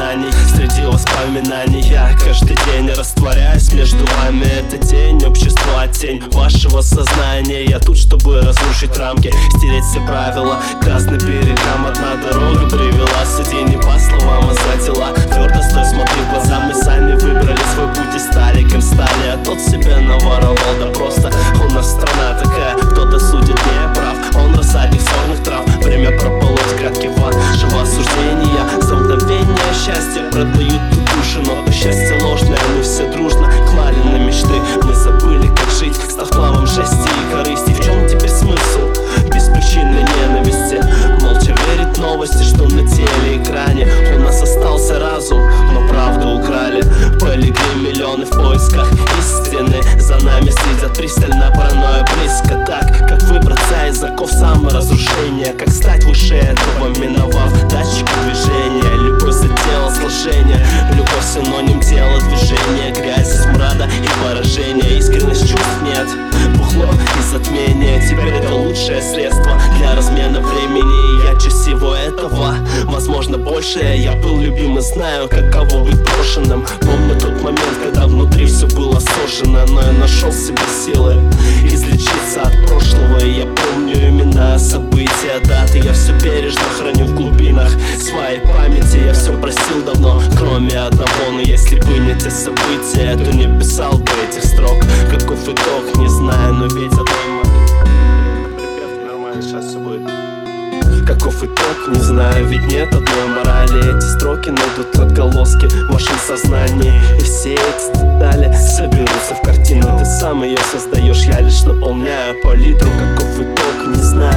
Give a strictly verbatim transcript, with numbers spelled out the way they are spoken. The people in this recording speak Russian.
воспоминаний. Среди воспоминаний я каждый день растворяюсь между вами. Это тень общества, тень вашего сознания. Я тут, чтобы разрушить рамки, стереть все правила. Красный берегам одна дорога привела. Суди не по словам, а за дела. Твердо стой, смотри в глаза. Мы сами выбрали свой путь и стали кем стали. А тот себе наворовал, да просто у нас страна такая. Кто-то судит не прав, он рассадник сорных трав. Время прополоть грядки вашего осуждения. За мгновение счастья продают тут души, но счастье ложное. Мы все дружно клали на мечты. Мы забыли, как жить, став плавом жести и корысти. В чем теперь смысл беспричинной ненависти? Молча верить новости, что на телеэкране. У нас остался разум, но правду украли. Полегли миллионы в поисках истины. За нами следят пристально, паранойя близко. Так, как выбраться из оков саморазрушения, как стать выше этого, миновав датчик движения. Любовь задела сложение, любовь синоним тела движения. Грязь из смрада и поражения, искренность чувств нет, бухло и затмение. Теперь это лучшее средство для размена времени. Я часть всего этого, возможно больше. Я был любим и знаю, каково быть брошенным. Помню тот момент, когда внутри все было сожжено, но я нашел в себе силы излечиться от прошлого. И я помню имена, события, даты. Я все бережно храню в глубинах своей памяти. Я все просил давно, кроме одного. Но если бы не те события, то не писал бы этих строк. Каков итог, не знаю, но ведь одной припев нормально, сейчас все будет. Каков итог, не знаю, ведь нет одной морали. Эти строки найдут отголоски в вашем сознании. И все эти детали соберутся в картину. Ты сам ее создаешь, я лишь наполняю палитру. Каков итог, не знаю.